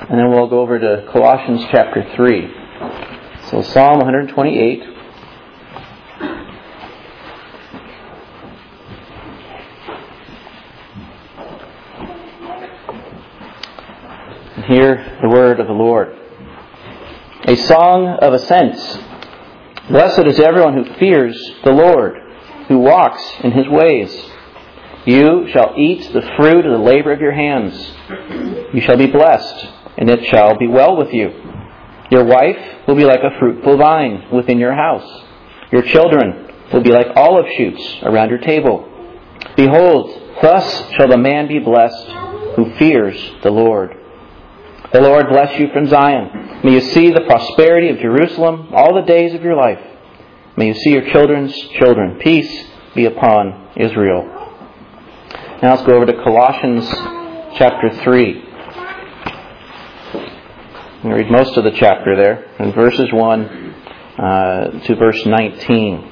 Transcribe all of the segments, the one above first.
and then we'll go over to Colossians chapter 3. So Psalm 128. And hear the word of the Lord. A song of ascents. Blessed is everyone who fears the Lord, who walks in His ways. You shall eat the fruit of the labor of your hands. You shall be blessed, and it shall be well with you. Your wife will be like a fruitful vine within your house. Your children will be like olive shoots around your table. Behold, thus shall the man be blessed who fears the Lord. The Lord bless you from Zion. May you see the prosperity of Jerusalem all the days of your life. May you see your children's children. Peace be upon Israel. Now let's go over to Colossians chapter 3. I'm going to read most of the chapter there, from verses 1 to verse 19.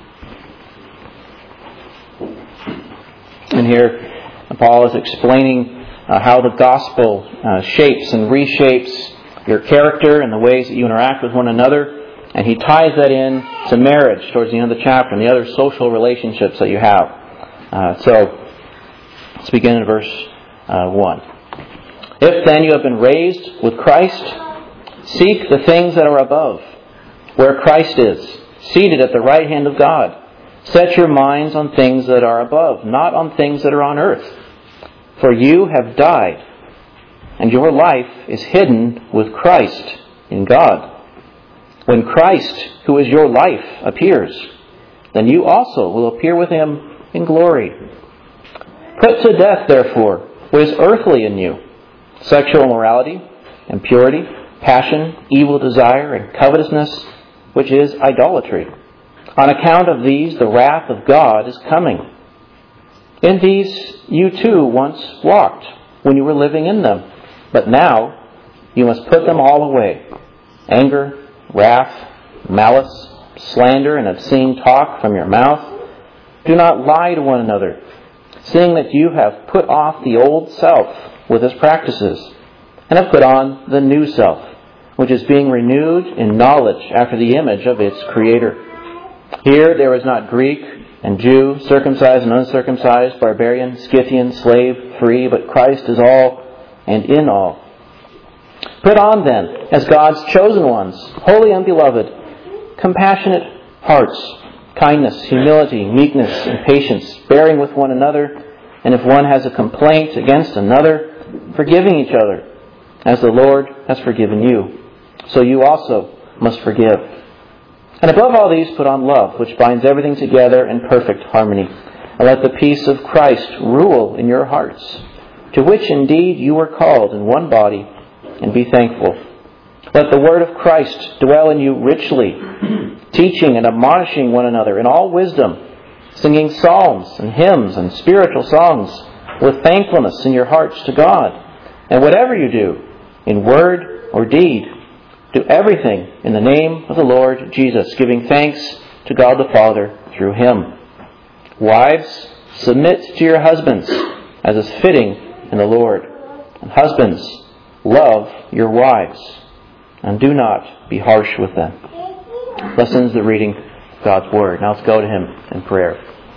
And here Paul is explaining how the gospel shapes and reshapes your character and the ways that you interact with one another. And he ties that in to marriage towards the end of the chapter and the other social relationships that you have. So let's begin in verse 1. If then you have been raised with Christ, seek the things that are above, where Christ is, seated at the right hand of God. Set your minds on things that are above, not on things that are on earth. For you have died, and your life is hidden with Christ in God. When Christ, who is your life, appears, then you also will appear with Him in glory. Put to death, therefore, what is earthly in you: sexual immorality, impurity, passion, evil desire, and covetousness, which is idolatry. On account of these, the wrath of God is coming. In these you too once walked when you were living in them. But now you must put them all away: anger, wrath, malice, slander, and obscene talk from your mouth. Do not lie to one another, seeing that you have put off the old self with its practices, and have put on the new self, which is being renewed in knowledge after the image of its Creator. Here there is not Greek and Jew, circumcised and uncircumcised, barbarian, Scythian, slave, free, but Christ is all and in all. Put on then, as God's chosen ones, holy and beloved, compassionate hearts, kindness, humility, meekness, and patience, bearing with one another, and if one has a complaint against another, forgiving each other, as the Lord has forgiven you. So you also must forgive. And above all these, put on love, which binds everything together in perfect harmony. And let the peace of Christ rule in your hearts, to which indeed you were called in one body, and be thankful. Let the word of Christ dwell in you richly, teaching and admonishing one another in all wisdom, singing psalms and hymns and spiritual songs with thankfulness in your hearts to God. And whatever you do, in word or deed, do everything in the name of the Lord Jesus, giving thanks to God the Father through Him. Wives, submit to your husbands, as is fitting in the Lord. And husbands, love your wives, and do not be harsh with them. Thus ends the reading of God's Word. Now let's go to Him in prayer.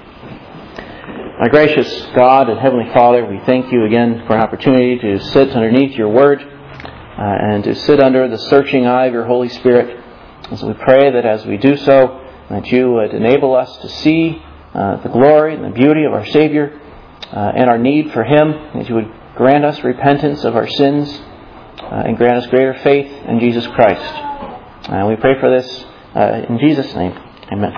Our gracious God and Heavenly Father, we thank You again for an opportunity to sit underneath Your Word, and to sit under the searching eye of Your Holy Spirit. And so we pray that as we do so, that You would enable us to see the glory and the beauty of our Savior and our need for Him, that You would grant us repentance of our sins and grant us greater faith in Jesus Christ. And we pray for this in Jesus' name. Amen.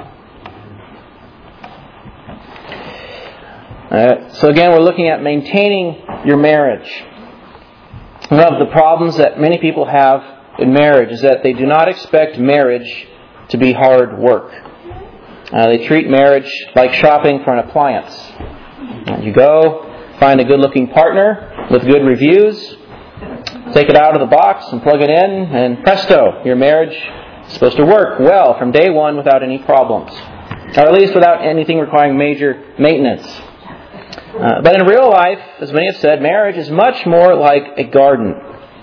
So again, we're looking at maintaining your marriage. One of the problems that many people have in marriage is that they do not expect marriage to be hard work. They treat marriage like shopping for an appliance. You go, find a good-looking partner with good reviews, take it out of the box and plug it in, and presto, your marriage is supposed to work well from day one without any problems. Or at least without anything requiring major maintenance. But in real life, as many have said, marriage is much more like a garden.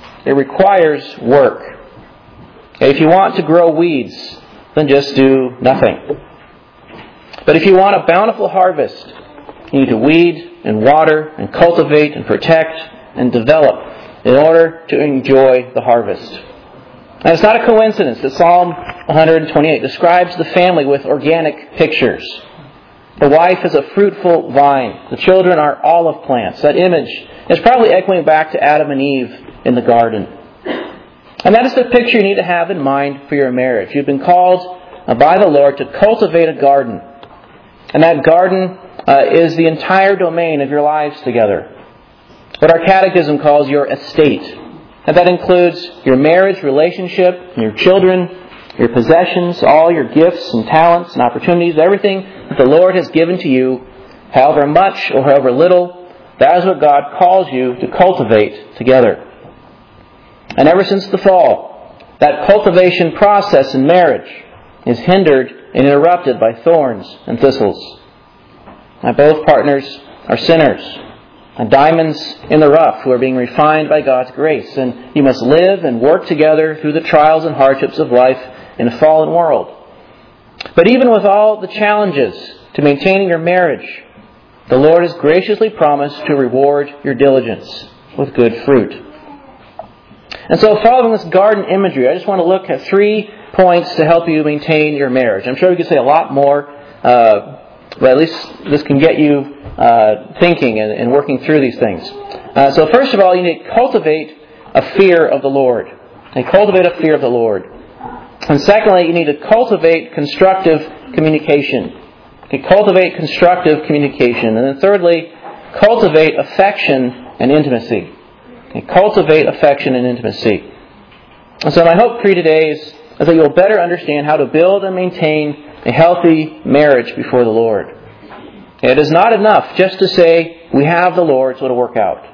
it requires work. If you want to grow weeds, then just do nothing. But if you want a bountiful harvest, you need to weed and water and cultivate and protect and develop in order to enjoy the harvest. And it's not a coincidence that Psalm 128 describes the family with organic pictures. The wife is a fruitful vine. The children are olive plants. That image is probably echoing back to Adam and Eve in the garden. And that is the picture you need to have in mind for your marriage. You've been called by the Lord to cultivate a garden. And that garden is the entire domain of your lives together. What our catechism calls your estate. And that includes your marriage relationship, your children, your possessions, all your gifts and talents and opportunities, everything that the Lord has given to you, however much or however little, that is what God calls you to cultivate together. And ever since the fall, that cultivation process in marriage is hindered and interrupted by thorns and thistles. Now, both partners are sinners, and diamonds in the rough who are being refined by God's grace. And you must live and work together through the trials and hardships of life in a fallen world. But even with all the challenges to maintaining your marriage, the Lord has graciously promised to reward your diligence with good fruit. And so following this garden imagery, I just want to look at 3 points to help you maintain your marriage. I'm sure we could say a lot more, but at least this can get you thinking and working through these things. So first of all, you need to cultivate a fear of the Lord. Cultivate a fear of the Lord. And secondly, you need to cultivate constructive communication. Cultivate constructive communication. And then thirdly, cultivate affection and intimacy. Cultivate affection and intimacy. And so my hope for you today is that you'll better understand how to build and maintain a healthy marriage before the Lord. It is not enough just to say, we have the Lord, so it'll work out.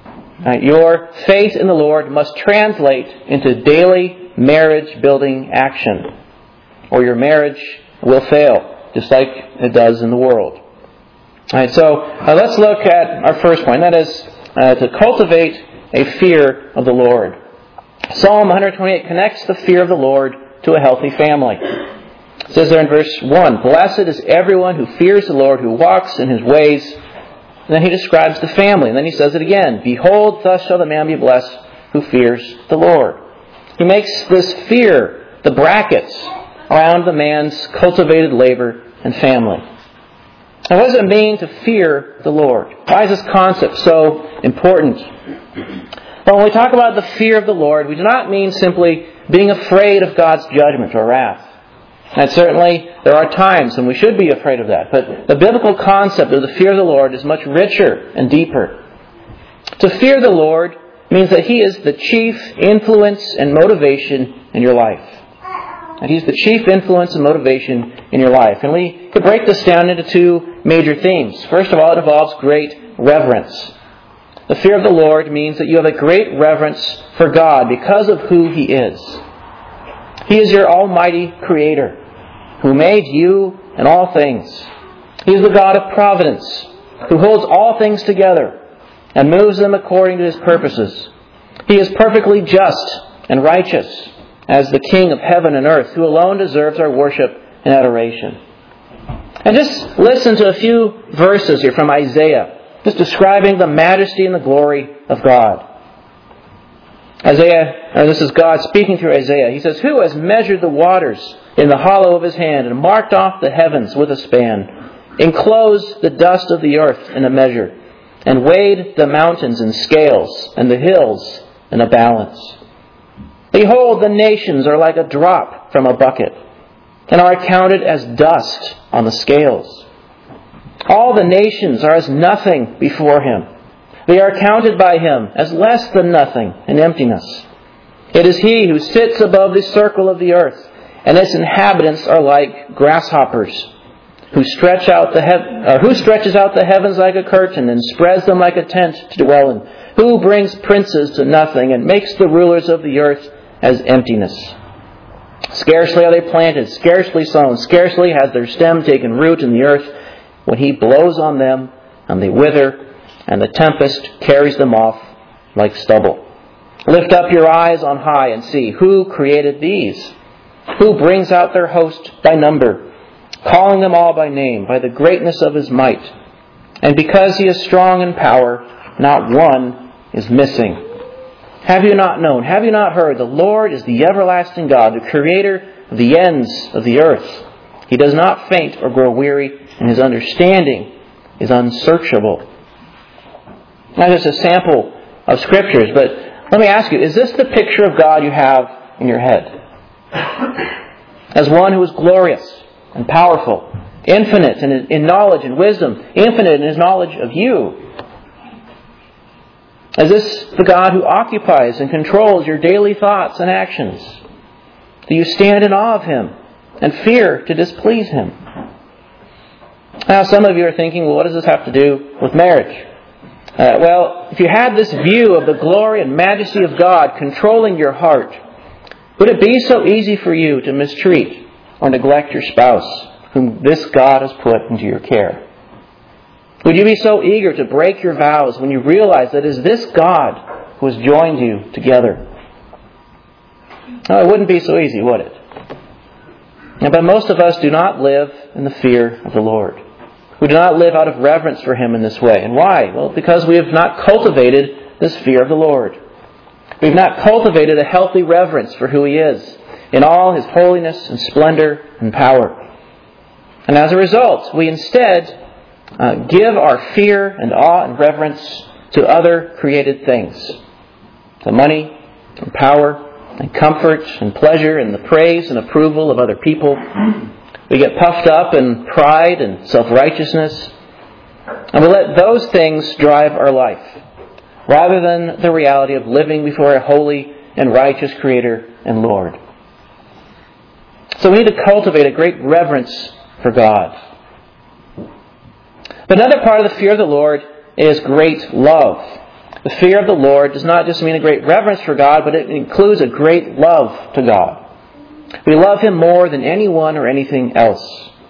Your faith in the Lord must translate into daily marriage-building action, or your marriage will fail, just like it does in the world. All right, so let's look at our first point, that is to cultivate a fear of the Lord. Psalm 128 connects the fear of the Lord to a healthy family. It says there in verse 1, "Blessed is everyone who fears the Lord, who walks in His ways." And then he describes the family. And then he says it again, "Behold, thus shall the man be blessed who fears the Lord." He makes this fear the brackets around the man's cultivated labor and family. Now, what does it mean to fear the Lord? Why is this concept so important? Well, when we talk about the fear of the Lord, we do not mean simply being afraid of God's judgment or wrath. And certainly there are times when we should be afraid of that. But the biblical concept of the fear of the Lord is much richer and deeper. To fear the Lord means that He is the chief influence and motivation in your life. And He's the chief influence and motivation in your life. And we could break this down into 2 major themes. First of all, it involves great reverence. The fear of the Lord means that you have a great reverence for God because of who He is. He is your almighty Creator, who made you and all things. He is the God of providence, who holds all things together and moves them according to His purposes. He is perfectly just and righteous as the King of heaven and earth, who alone deserves our worship and adoration. And just listen to a few verses here from Isaiah, just describing the majesty and the glory of God. This is God speaking through Isaiah. He says, "Who has measured the waters in the hollow of His hand and marked off the heavens with a span, enclosed the dust of the earth in a measure, and weighed the mountains in scales and the hills in a balance? Behold, the nations are like a drop from a bucket, and are accounted as dust on the scales. All the nations are as nothing before Him. They are counted by Him as less than nothing and emptiness. It is He who sits above the circle of the earth, and its inhabitants are like grasshoppers, who stretches out the heavens like a curtain and spreads them like a tent to dwell in, who brings princes to nothing and makes the rulers of the earth as emptiness. Scarcely are they planted, scarcely sown, scarcely has their stem taken root in the earth, when He blows on them, and they wither, and the tempest carries them off like stubble. Lift up your eyes on high and see who created these. Who brings out their host by number, calling them all by name, by the greatness of His might. And because He is strong in power, not one is missing. Have you not known? Have you not heard? The Lord is the everlasting God, the Creator of the ends of the earth. He does not faint or grow weary, and His understanding is unsearchable. Now, just a sample of Scriptures, but let me ask you, is this the picture of God you have in your head? As one who is glorious and powerful, infinite in knowledge and wisdom, infinite in His knowledge of you. Is this the God who occupies and controls your daily thoughts and actions? Do you stand in awe of Him and fear to displease Him? Now, some of you are thinking, well, what does this have to do with marriage? Well, if you had this view of the glory and majesty of God controlling your heart, would it be so easy for you to mistreat or neglect your spouse, whom this God has put into your care? Would you be so eager to break your vows when you realize that it is this God who has joined you together? No, it wouldn't be so easy, would it? But most of us do not live in the fear of the Lord. We do not live out of reverence for Him in this way. And why? Well, because we have not cultivated this fear of the Lord. We've not cultivated a healthy reverence for who He is in all His holiness and splendor and power. And as a result, we instead give our fear and awe and reverence to other created things. To money and power and comfort and pleasure and the praise and approval of other people. We get puffed up in pride and self-righteousness. And we let those things drive our life, rather than the reality of living before a holy and righteous Creator and Lord. So we need to cultivate a great reverence for God. But another part of the fear of the Lord is great love. The fear of the Lord does not just mean a great reverence for God, but it includes a great love to God. We love Him more than anyone or anything else.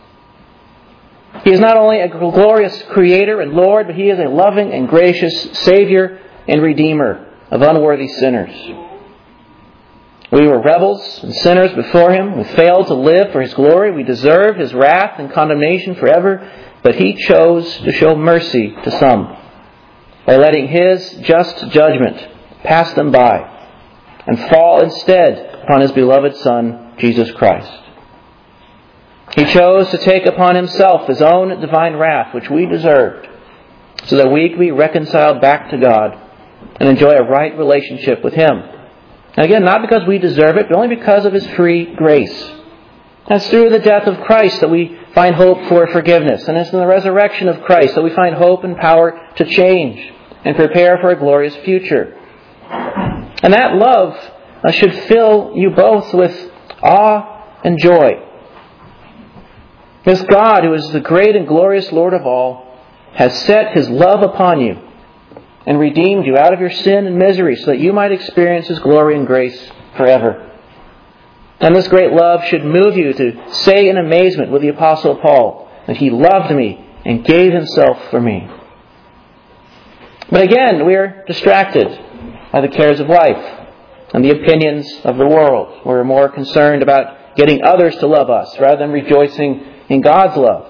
He is not only a glorious Creator and Lord, but He is a loving and gracious Savior and Redeemer of unworthy sinners. We were rebels and sinners before Him. We failed to live for His glory. We deserve His wrath and condemnation forever. But He chose to show mercy to some by letting His just judgment pass them by and fall instead upon His beloved Son, Jesus Christ. He chose to take upon Himself His own divine wrath, which we deserved, so that we could be reconciled back to God and enjoy a right relationship with Him. And again, not because we deserve it, but only because of His free grace. And it's through the death of Christ that we find hope for forgiveness. And it's in the resurrection of Christ that we find hope and power to change and prepare for a glorious future. And that love should fill you both with awe and joy. This God, who is the great and glorious Lord of all, has set His love upon you and redeemed you out of your sin and misery so that you might experience His glory and grace forever. And this great love should move you to say in amazement with the Apostle Paul that He loved me and gave Himself for me. But again, we are distracted by the cares of life and the opinions of the world. We're more concerned about getting others to love us rather than rejoicing in God's love.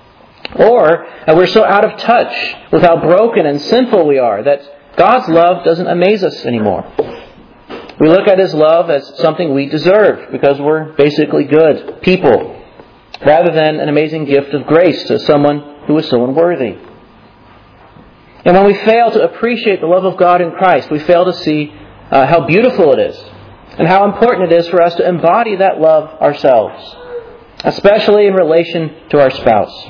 Or we're so out of touch with how broken and sinful we are that God's love doesn't amaze us anymore. We look at His love as something we deserve because we're basically good people, rather than an amazing gift of grace to someone who is so unworthy. And when we fail to appreciate the love of God in Christ, we fail to see how beautiful it is and how important it is for us to embody that love ourselves, especially in relation to our spouse.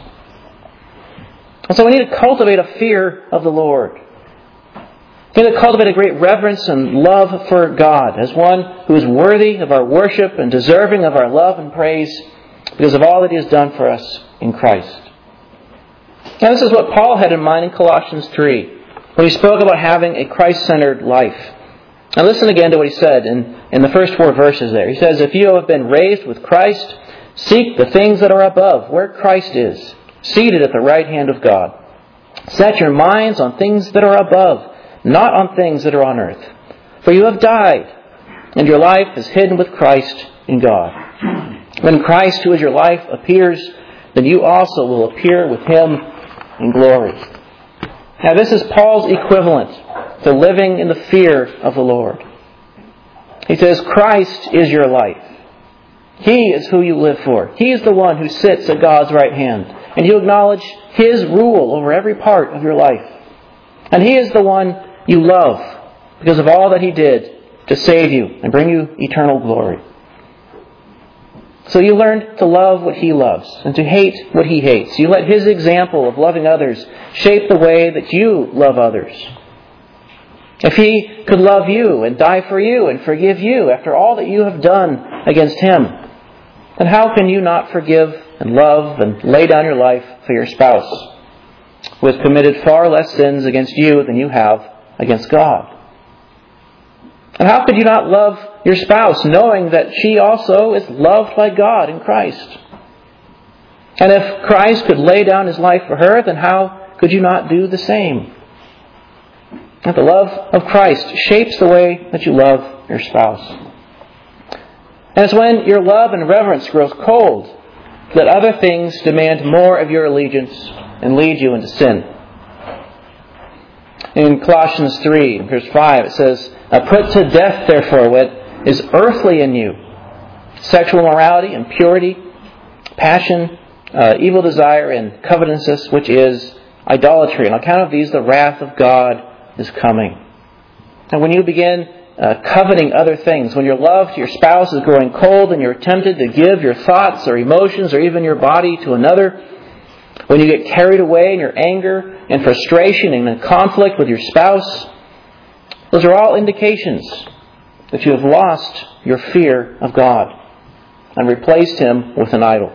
And so we need to cultivate a fear of the Lord. We need to cultivate a great reverence and love for God as one who is worthy of our worship and deserving of our love and praise because of all that He has done for us in Christ. Now, this is what Paul had in mind in Colossians 3 when he spoke about having a Christ-centered life. Now listen again to what he said in the first 4 verses there. He says, "If you have been raised with Christ, seek the things that are above, where Christ is, seated at the right hand of God. Set your minds on things that are above, not on things that are on earth. For you have died, and your life is hidden with Christ in God. When Christ, who is your life, appears, then you also will appear with Him in glory. Now this is Paul's equivalent to living in the fear of the Lord. He says, Christ is your life. He is who you live for. He is the one who sits at God's right hand. And you acknowledge His rule over every part of your life. And He is the one you love because of all that He did to save you and bring you eternal glory. So you learn to love what He loves and to hate what He hates. You let His example of loving others shape the way that you love others. If He could love you and die for you and forgive you after all that you have done against Him, then how can you not forgive and love and lay down your life for your spouse, who has committed far less sins against you than you have against God? And how could you not love your spouse, knowing that she also is loved by God in Christ? And if Christ could lay down His life for her, then how could you not do the same? And the love of Christ shapes the way that you love your spouse. And it's when your love and reverence grows cold that other things demand more of your allegiance and lead you into sin. In Colossians 3, verse 5, it says, "Put to death, therefore, what is earthly in you, sexual immorality, impurity, passion, evil desire, and covetousness, which is idolatry. On account of these, the wrath of God is coming." And when you begin coveting other things, when your love to your spouse is growing cold and you're tempted to give your thoughts or emotions or even your body to another, when you get carried away in your anger and frustration and in conflict with your spouse, those are all indications that you have lost your fear of God and replaced Him with an idol.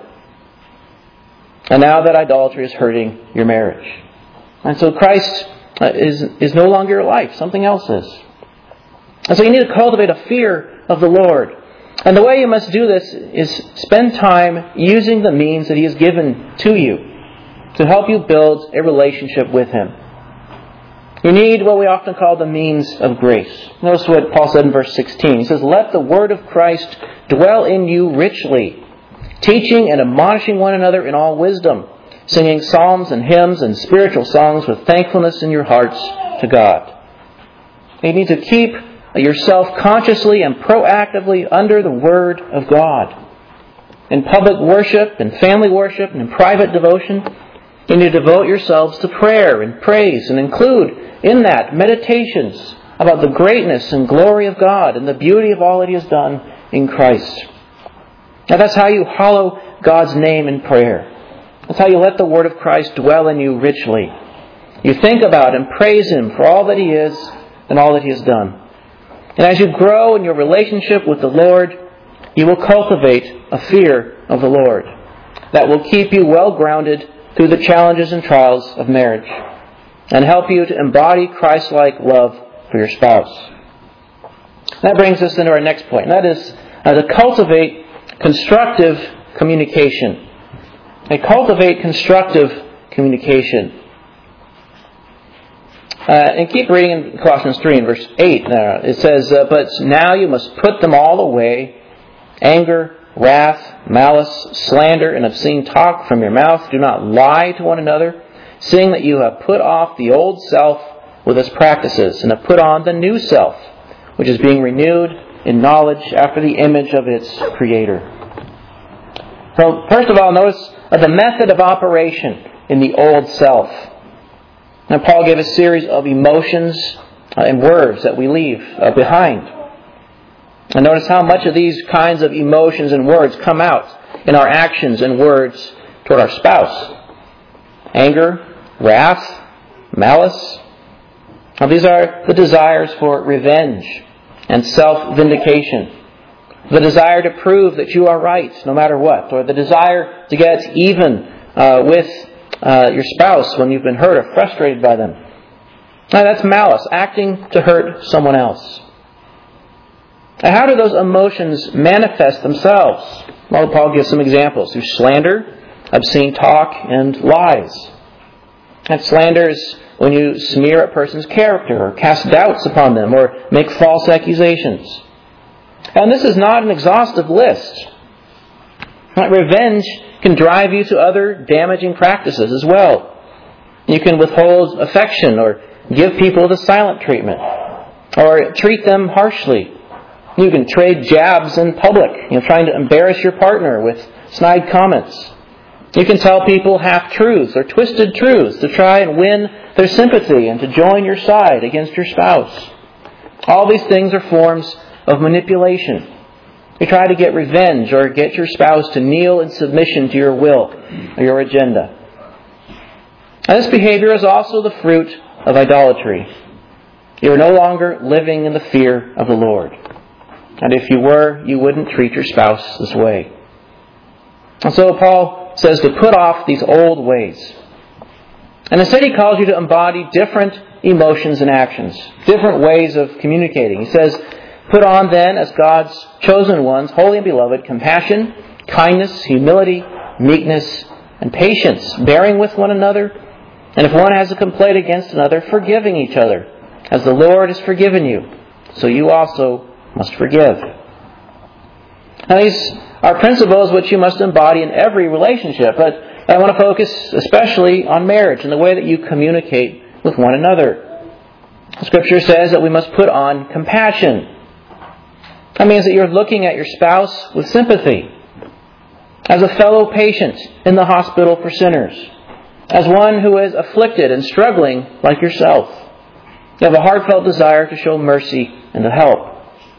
And now that idolatry is hurting your marriage. And so Christ is no longer your life. Something else is. And so you need to cultivate a fear of the Lord. And the way you must do this is spend time using the means that He has given to you to help you build a relationship with Him. You need what we often call the means of grace. Notice what Paul said in verse 16. He says, "Let the word of Christ dwell in you richly, teaching and admonishing one another in all wisdom, singing psalms and hymns and spiritual songs with thankfulness in your hearts to God." You need to keep yourself consciously and proactively under the Word of God. In public worship, in family worship, and in private devotion, you need to devote yourselves to prayer and praise and include in that meditations about the greatness and glory of God and the beauty of all that He has done in Christ. Now that's how you hallow God's name in prayer. That's how you let the Word of Christ dwell in you richly. You think about and praise Him for all that He is and all that He has done. And as you grow in your relationship with the Lord, you will cultivate a fear of the Lord that will keep you well grounded through the challenges and trials of marriage and help you to embody Christ-like love for your spouse. That brings us into our next point, and that is to cultivate constructive communication. Cultivate constructive communication. And keep reading in Colossians 3 in verse 8. It says, "But now you must put them all away, anger, wrath, malice, slander, and obscene talk from your mouth. Do not lie to one another, seeing that you have put off the old self with its practices, and have put on the new self, which is being renewed in knowledge after the image of its Creator." So, first of all, notice the method of operation in the old self. Now, Paul gave a series of emotions and words that we leave behind. And notice how much of these kinds of emotions and words come out in our actions and words toward our spouse. Anger, wrath, malice. Now, these are the desires for revenge and self-vindication. The desire to prove that you are right no matter what. Or the desire to get even with your spouse when you've been hurt or frustrated by them. Now, that's malice, acting to hurt someone else. Now, how do those emotions manifest themselves? Well, Paul gives some examples. Through slander, obscene talk, and lies. And slander is when you smear a person's character or cast doubts upon them or make false accusations. And this is not an exhaustive list. Revenge can drive you to other damaging practices as well. You can withhold affection or give people the silent treatment or treat them harshly. You can trade jabs in public, trying to embarrass your partner with snide comments. You can tell people half-truths or twisted truths to try and win their sympathy and to join your side against your spouse. All these things are forms of manipulation. You try to get revenge or get your spouse to kneel in submission to your will or your agenda. And this behavior is also the fruit of idolatry. You are no longer living in the fear of the Lord. And if you were, you wouldn't treat your spouse this way. And so Paul says to put off these old ways. And instead he calls you to embody different emotions and actions, different ways of communicating. He says, put on then, as God's chosen ones, holy and beloved, compassion, kindness, humility, meekness, and patience, bearing with one another. And if one has a complaint against another, forgiving each other. As the Lord has forgiven you, so you also must forgive. Now these are principles which you must embody in every relationship, but I want to focus especially on marriage and the way that you communicate with one another. Scripture says that we must put on compassion. That means that you're looking at your spouse with sympathy, as a fellow patient in the hospital for sinners, as one who is afflicted and struggling like yourself. You have a heartfelt desire to show mercy and to help.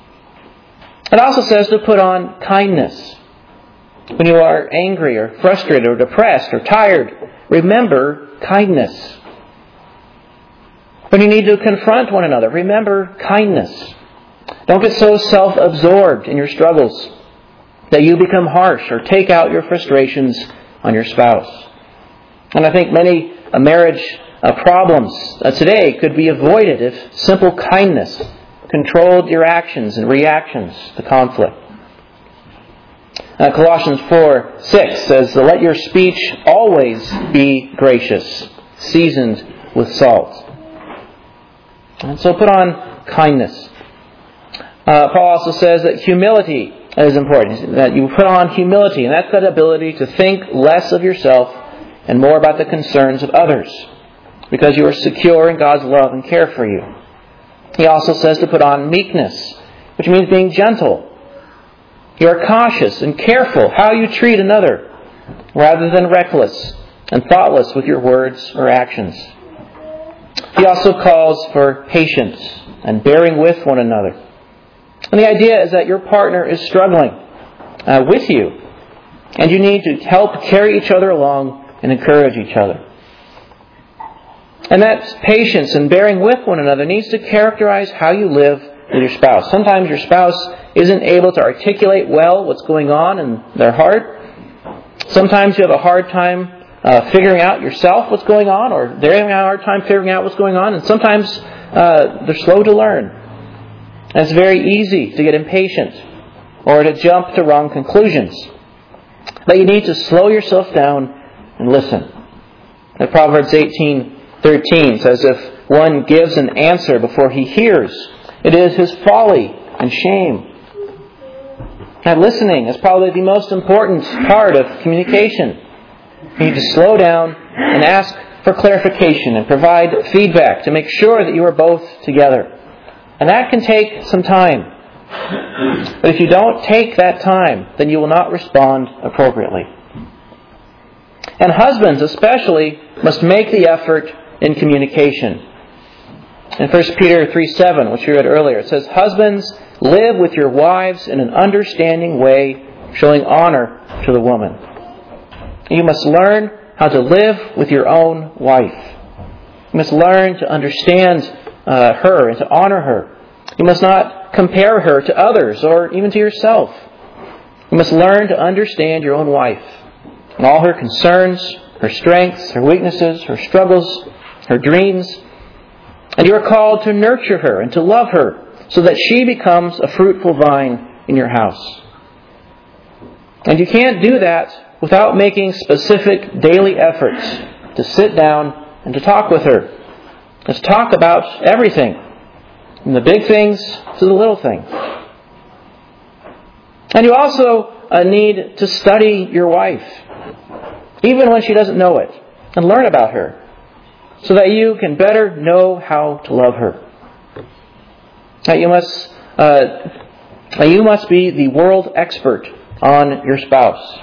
It also says to put on kindness. When you are angry or frustrated or depressed or tired, remember kindness. When you need to confront one another, remember kindness. Don't get so self-absorbed in your struggles that you become harsh or take out your frustrations on your spouse. And I think many marriage problems today could be avoided if simple kindness controlled your actions and reactions to conflict. Colossians 4:6 says, let your speech always be gracious, seasoned with salt. And so put on kindness. Paul also says that humility is important, that you put on humility, and that's that ability to think less of yourself and more about the concerns of others, because you are secure in God's love and care for you. He also says to put on meekness, which means being gentle. You are cautious and careful how you treat another, rather than reckless and thoughtless with your words or actions. He also calls for patience and bearing with one another. And the idea is that your partner is struggling with you, and you need to help carry each other along and encourage each other. And that patience and bearing with one another needs to characterize how you live with your spouse. Sometimes your spouse isn't able to articulate well what's going on in their heart. Sometimes you have a hard time figuring out yourself what's going on, or they're having a hard time figuring out what's going on, and sometimes they're slow to learn. And it's very easy to get impatient or to jump to wrong conclusions. But you need to slow yourself down and listen. And Proverbs 18:13 says, if one gives an answer before he hears, it is his folly and shame. And listening is probably the most important part of communication. You need to slow down and ask for clarification and provide feedback to make sure that you are both together. And that can take some time. But if you don't take that time, then you will not respond appropriately. And husbands especially must make the effort in communication. In 1 Peter 3:7, which we read earlier, it says, husbands, live with your wives in an understanding way, showing honor to the woman. You must learn how to live with your own wife. You must learn to understand her and to honor her. You must not compare her to others or even to yourself. You must learn to understand your own wife and all her concerns, her strengths, her weaknesses, her struggles, her dreams. And you are called to nurture her and to love her so that she becomes a fruitful vine in your house. And you can't do that without making specific daily efforts to sit down and to talk with her. Let's talk about everything, from the big things to the little things. And you also need to study your wife, even when she doesn't know it, and learn about her, so that you can better know how to love her. That you must be the world expert on your spouse.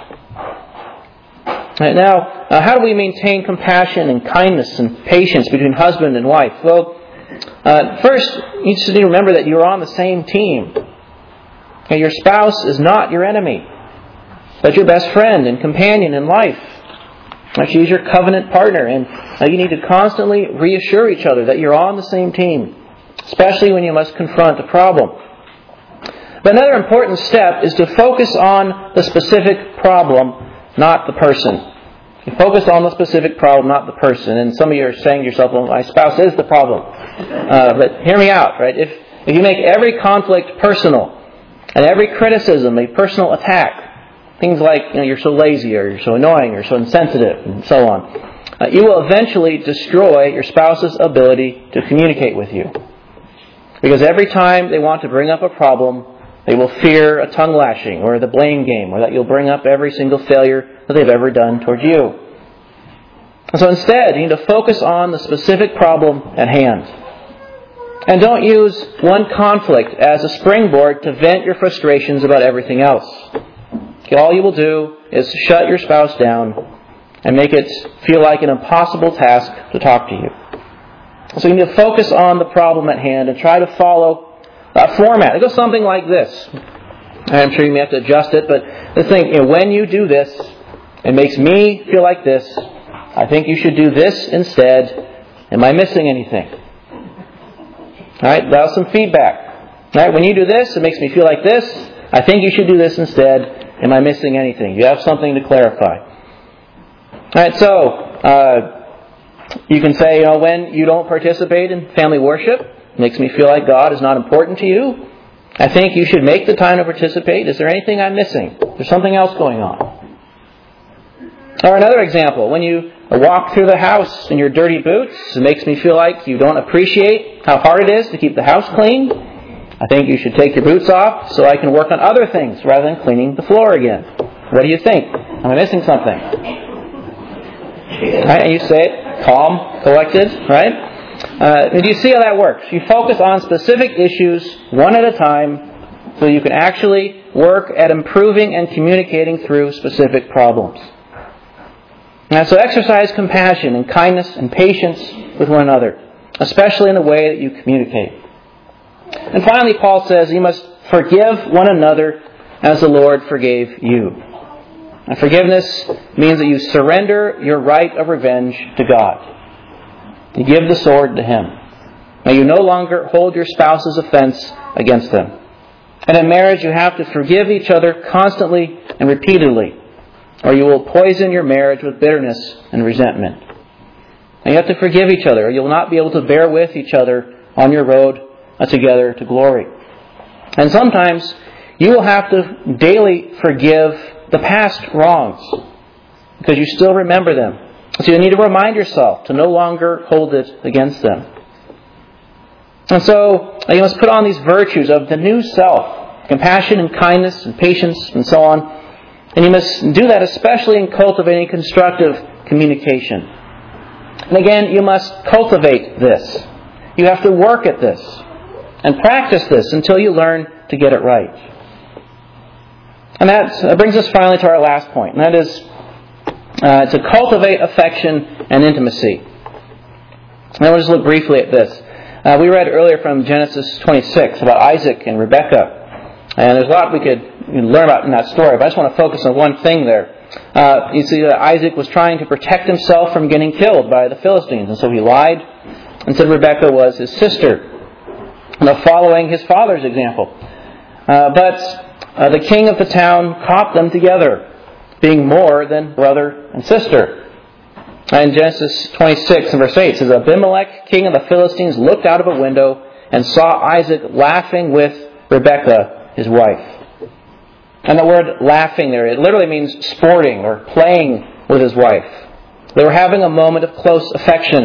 Now, how do we maintain compassion and kindness and patience between husband and wife? Well, first, you just need to remember that you're on the same team. Your spouse is not your enemy. That's your best friend and companion in life. She's your covenant partner, and you need to constantly reassure each other that you're on the same team, especially when you must confront a problem. But another important step is to focus on the specific problem, not the person. You focus on the specific problem, not the person. And some of you are saying to yourself, well, my spouse is the problem. But hear me out, right? If you make every conflict personal, and every criticism a personal attack, things like you're so lazy, or you're so annoying, or so insensitive, and so on, you will eventually destroy your spouse's ability to communicate with you. Because every time they want to bring up a problem, they will fear a tongue lashing or the blame game, or that you'll bring up every single failure that they've ever done towards you. And so instead, you need to focus on the specific problem at hand. And don't use one conflict as a springboard to vent your frustrations about everything else. All you will do is shut your spouse down and make it feel like an impossible task to talk to you. So you need to focus on the problem at hand and try to follow a format. It goes something like this. I'm sure you may have to adjust it, but the thing, when you do this, it makes me feel like this. I think you should do this instead. Am I missing anything? Alright, that was some feedback. Alright, when you do this, it makes me feel like this. I think you should do this instead. Am I missing anything? You have something to clarify. Alright, so you can say, when you don't participate in family worship, it makes me feel like God is not important to you. I think you should make the time to participate. Is there anything I'm missing? There's something else going on. Or another example, when you walk through the house in your dirty boots, it makes me feel like you don't appreciate how hard it is to keep the house clean. I think you should take your boots off so I can work on other things rather than cleaning the floor again. What do you think? Am I missing something? Right? And you say it calm, collected, right? Do you see how that works? You focus on specific issues one at a time so you can actually work at improving and communicating through specific problems. And so exercise compassion and kindness and patience with one another, especially in the way that you communicate. And finally, Paul says you must forgive one another as the Lord forgave you. And forgiveness means that you surrender your right of revenge to God. You give the sword to Him. Now you no longer hold your spouse's offense against them. And in marriage, you have to forgive each other constantly and repeatedly, or you will poison your marriage with bitterness and resentment. And you have to forgive each other, or you will not be able to bear with each other on your road together to glory. And sometimes you will have to daily forgive the past wrongs because you still remember them. So you need to remind yourself to no longer hold it against them. And so you must put on these virtues of the new self, compassion and kindness and patience and so on. And you must do that especially in cultivating constructive communication. And again, you must cultivate this. You have to work at this and practice this until you learn to get it right. And that brings us finally to our last point, and that is to cultivate affection and intimacy. Now we'll just look briefly at this. We read earlier from Genesis 26 about Isaac and Rebekah. And there's a lot we could learn about in that story, but I just want to focus on one thing there. You see that Isaac was trying to protect himself from getting killed by the Philistines, and so he lied and said Rebekah was his sister, following his father's example. But the king of the town caught them together, being more than brother and sister. In Genesis 26 and verse 8 it says, Abimelech, king of the Philistines, looked out of a window and saw Isaac laughing with Rebekah, his wife. And the word laughing there, it literally means sporting or playing with his wife. They were having a moment of close affection.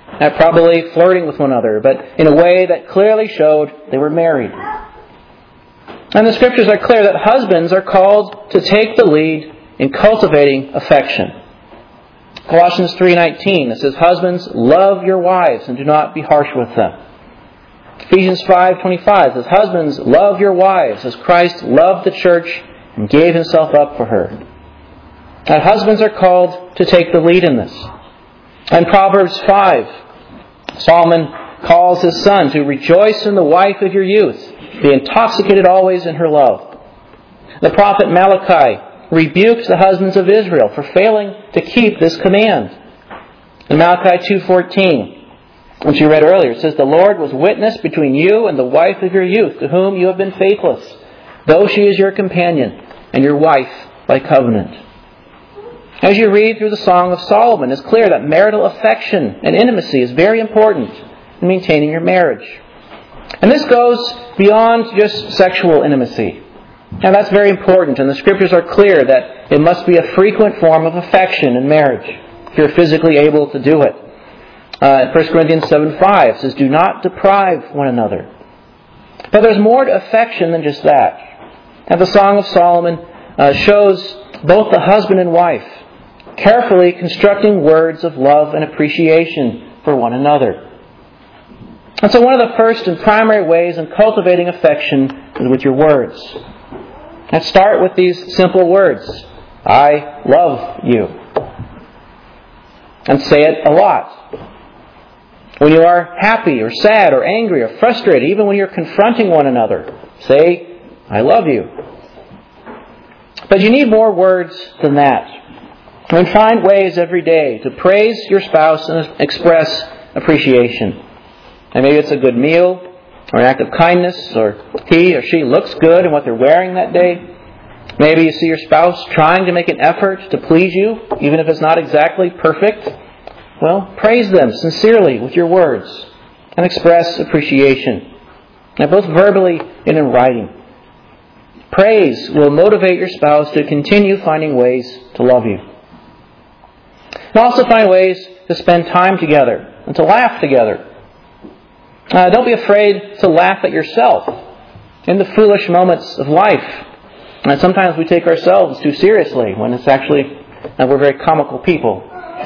probably flirting with one another, but in a way that clearly showed they were married. And the Scriptures are clear that husbands are called to take the lead in cultivating affection. Colossians 3:19, it says, "Husbands, love your wives and do not be harsh with them." Ephesians 5:25 says, "Husbands, love your wives as Christ loved the church and gave Himself up for her." And husbands are called to take the lead in this. And Proverbs 5, Solomon calls his son to rejoice in the wife of your youth, be intoxicated always in her love. The prophet Malachi rebuked the husbands of Israel for failing to keep this command. In Malachi 2:14, which you read earlier, it says, "The Lord was witness between you and the wife of your youth, to whom you have been faithless, though she is your companion and your wife by covenant." As you read through the Song of Solomon, it's clear that marital affection and intimacy is very important in maintaining your marriage. And this goes beyond just sexual intimacy. Now that's very important, and the Scriptures are clear that it must be a frequent form of affection in marriage, if you're physically able to do it. 1 Corinthians 7:5 says, "Do not deprive one another." But there's more to affection than just that. And the Song of Solomon shows both the husband and wife carefully constructing words of love and appreciation for one another. And so one of the first and primary ways in cultivating affection is with your words. Let's start with these simple words. I love you. And say it a lot. When you are happy or sad or angry or frustrated, even when you're confronting one another, say, I love you. But you need more words than that. And find ways every day to praise your spouse and express appreciation. And maybe it's a good meal, or an act of kindness, or he or she looks good in what they're wearing that day. Maybe you see your spouse trying to make an effort to please you, even if it's not exactly perfect. Well, praise them sincerely with your words and express appreciation. Now, both verbally and in writing. Praise will motivate your spouse to continue finding ways to love you. And also find ways to spend time together and to laugh together. Don't be afraid to laugh at yourself in the foolish moments of life. And sometimes we take ourselves too seriously when it's actually we're very comical people.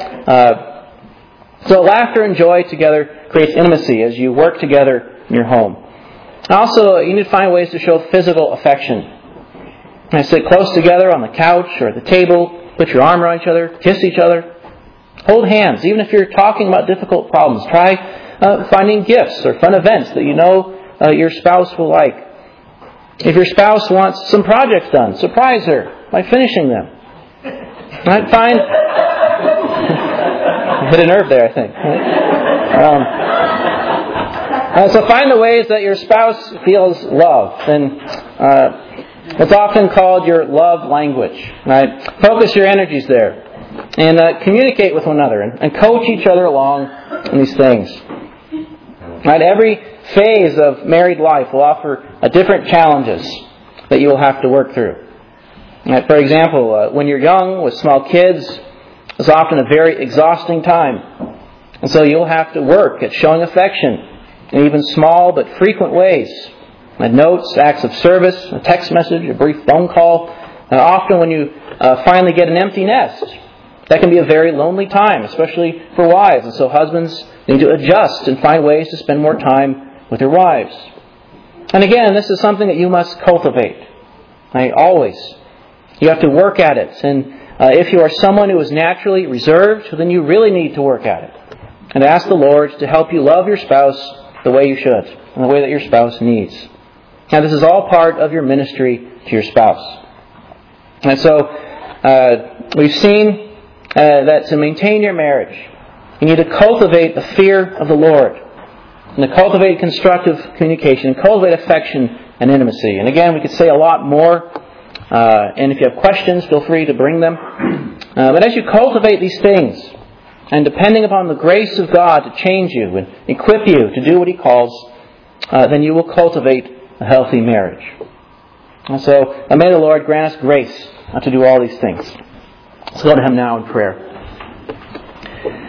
So laughter and joy together creates intimacy as you work together in your home. Also, you need to find ways to show physical affection. Sit close together on the couch or at the table, put your arm around each other, kiss each other. Hold hands, even if you're talking about difficult problems. Try finding gifts or fun events that you know your spouse will like. If your spouse wants some projects done, surprise her by finishing them. Right? Hit a nerve there, I think. So find the ways that your spouse feels loved. And it's often called your love language. Right? Focus your energies there. And communicate with one another and coach each other along in these things. Right? Every phase of married life will offer different challenges that you will have to work through. Right? For example, when you're young with small kids, it's often a very exhausting time. And so you'll have to work at showing affection in even small but frequent ways. Notes, acts of service, a text message, a brief phone call. Often when you finally get an empty nest, that can be a very lonely time, especially for wives. And so husbands need to adjust and find ways to spend more time with their wives. And again, this is something that you must cultivate. Right? Always. You have to work at it. And if you are someone who is naturally reserved, then you really need to work at it. And ask the Lord to help you love your spouse the way you should, and the way that your spouse needs. Now, this is all part of your ministry to your spouse. And so, we've seen that to maintain your marriage, you need to cultivate the fear of the Lord, and to cultivate constructive communication, and cultivate affection and intimacy. And again, we could say a lot more, and if you have questions, feel free to bring them. But as you cultivate these things, and depending upon the grace of God to change you and equip you to do what He calls, then you will cultivate a healthy marriage. And so, may the Lord grant us grace to do all these things. Let's go to Him now in prayer.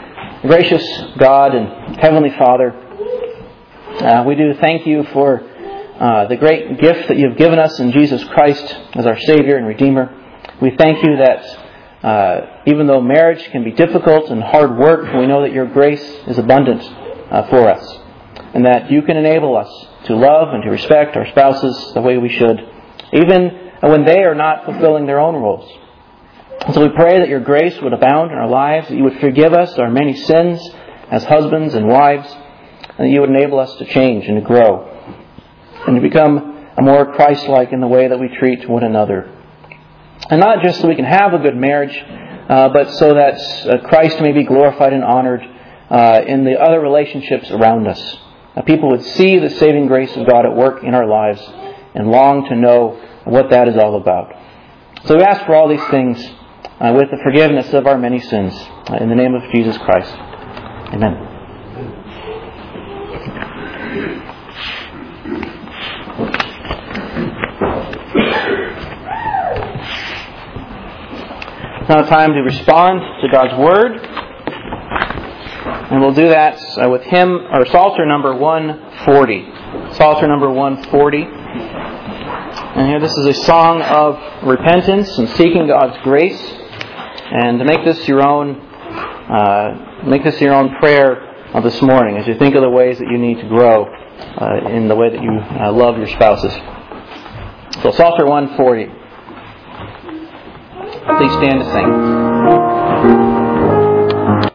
Gracious God and Heavenly Father, we do thank you for the great gift that you've given us in Jesus Christ as our Savior and Redeemer. We thank you that even though marriage can be difficult and hard work, we know that your grace is abundant for us, and that you can enable us to love and to respect our spouses the way we should, even when they are not fulfilling their own roles. And so we pray that your grace would abound in our lives, that you would forgive us our many sins as husbands and wives, and that you would enable us to change and to grow and to become more Christ-like in the way that we treat one another. And not just so we can have a good marriage, but so that Christ may be glorified and honored in the other relationships around us. People would see the saving grace of God at work in our lives and long to know what that is all about. So we ask for all these things with the forgiveness of our many sins. In the name of Jesus Christ. Amen. It's now time to respond to God's Word. And we'll do that with hymn or Psalter number 140. Psalter number 140. And here this is a song of repentance and seeking God's grace. And to make this your own prayer this morning as you think of the ways that you need to grow in the way that you love your spouses. So Psalter 140. Please stand to sing.